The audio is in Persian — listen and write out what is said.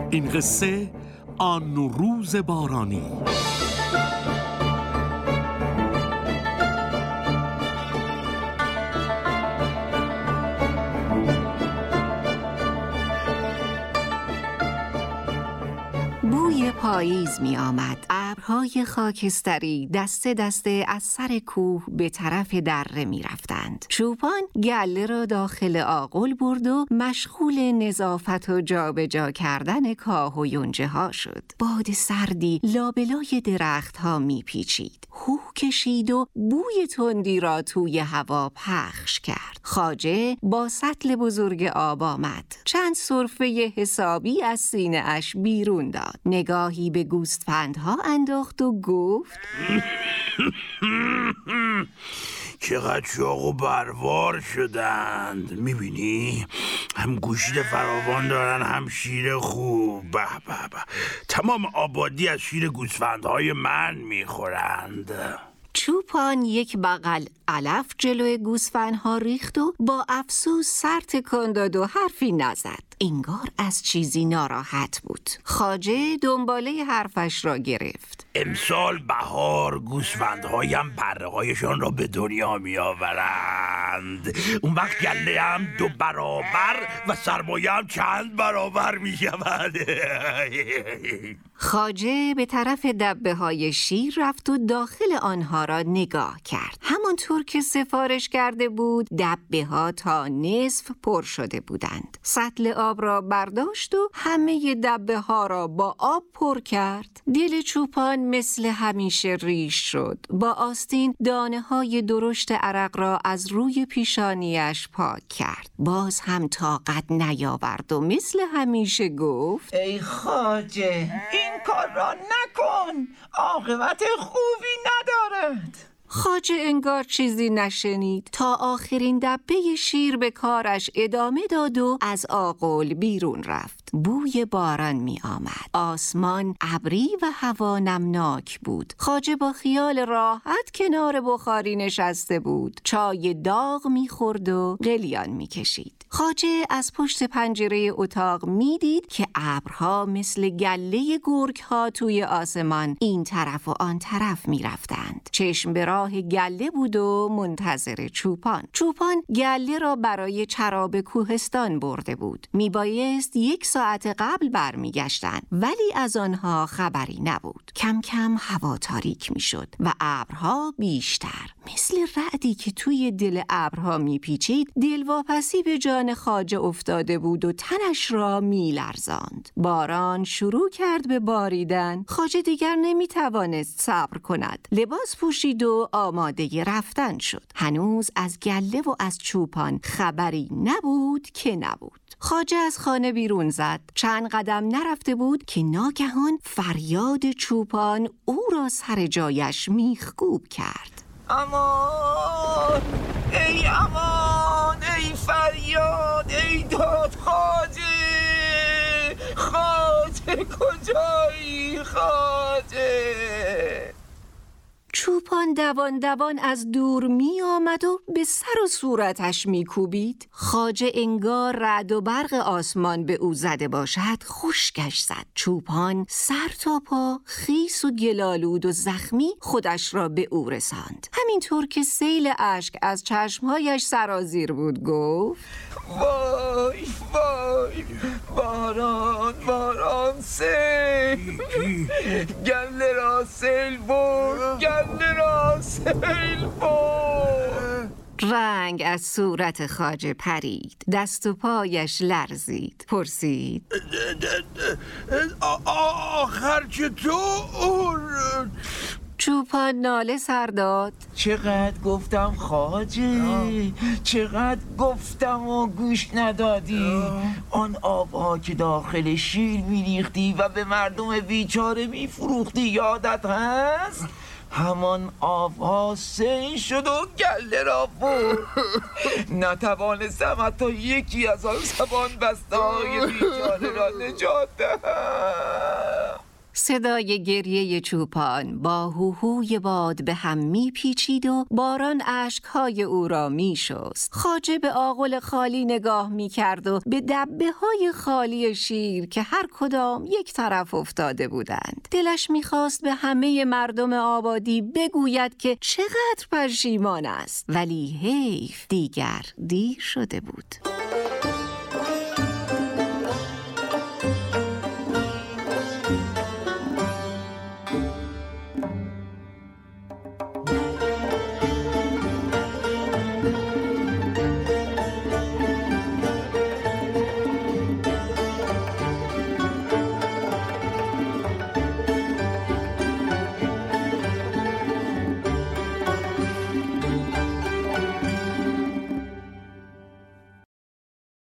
این قصه آن روز بارانی. بوی پاییز می آمد. ابرهای خاکستری دسته دسته از سر کوه به طرف دره می رفتند. چوپان گله را داخل آغل برد و مشغول نظافت و جابجا کردن کاه و یونجه ها شد. باد سردی لابلای درخت ها می پیچید. هو کشید و بوی تندی را توی هوا پخش کرد. خواجه با سطل بزرگ آب آمد. چند سرفه حسابی از سینه اش بیرون داد. نگاهی به گوسفندها انداخت و گفت چقدر شاق و بروار شدند. میبینی؟ هم گوشت فراوان دارن هم شیر خوب. به به به، تمام آبادی از شیر گوسفندهای من میخورند. چوپان یک بغل علف جلوی گوسفندها ریخت و با افسوس سر تکان داد و حرفی نزد. انگار از چیزی ناراحت بود. خواجه دنباله حرفش را گرفت. امسال بهار گوسفندهایم پره‌هایشان را به دنیا می آورند. اون وقت گله هم 2 برابر و سرمایه هم چند برابر می شود. خواجه به طرف دبه های شیر رفت و داخل آنها را نگاه کرد. همانطور که سفارش کرده بود دبه ها تا نصف پر شده بودند. سطل آب را برداشت و همه دبه ها را با آب پر کرد. دل چوپان مثل همیشه ریش شد. با آستین دانه های درشت عرق را از روی پیشانیش پاک کرد. باز هم طاقت نیاورد و مثل همیشه گفت ای خواجه، این کار را نکن، عاقبت خوبی ندارد. خواجه انگار چیزی نشنید تا آخرین دبه شیر به کارش ادامه داد و از آغل بیرون رفت. بوی باران می آمد. آسمان ابری و هوا نمناک بود. خواجه با خیال راحت کنار بخاری نشسته بود. چای داغ می خورد و قلیان می کشید. خواجه از پشت پنجره اتاق می دید که ابرها مثل گله گرگ ها توی آسمان این طرف و آن طرف می رفتند. چشم به راه گله بود و منتظر چوپان. چوپان گله را برای چراب کوهستان برده بود. می بایست 1 ساعت قبل برمی گشتن، ولی از آنها خبری نبود. کم کم هوا تاریک می شد و ابرها بیشتر. مثل رعدی که توی دل ابرها می پیچید، دلواپسی به جان خواجه افتاده بود و تنش را می لرزاند. باران شروع کرد به باریدن. خواجه دیگر نمی توانست صبر کند. لباس پوشید و آماده رفتن شد. هنوز از گله و از چوپان خبری نبود که نبود. خواجه از خانه بیرون زد. چند قدم نرفته بود که ناگهان فریاد چوپان او را سر جایش میخکوب کرد. امان! ای امان! ای فریاد! ای داد خواجه! خواجه کجایی خواجه؟ چوپان دوان دوان از دور می آمد و به سر و صورتش می کوبید. خواجه انگار رعد و برق آسمان به او زده باشد خشکش زد. چوپان سر تا پا خیس و گلالود و زخمی خودش را به او رساند. همینطور که سیل اشک از چشمهایش سرازیر بود گفت وای وای، باران باران، سیل گله را سیل برد، گله را سیل برد. رنگ از صورت خواجه پرید. دست و پایش لرزید. پرسید آخر چطور؟ چوپان ناله سر داد. چقدر گفتم خواجه، چقدر گفتم و گوش ندادی. آن آبها که داخل شیر میریختی و به مردم بیچاره میفروختی یادت هست؟ همان آبها سیل شد و گله را برد. نتوانستم حتی یکی از آن زبان بسته های بیچاره را نجات دهم. صدای گریه چوپان با هوهوی باد به هم می پیچید و باران اشکهای او را می شست. خواجه به آغل خالی نگاه می کرد و به دبه های خالی شیر که هر کدام یک طرف افتاده بودند. دلش می خواست به همه مردم آبادی بگوید که چقدر پشیمان است، ولی حیف دیگر دیر شده بود.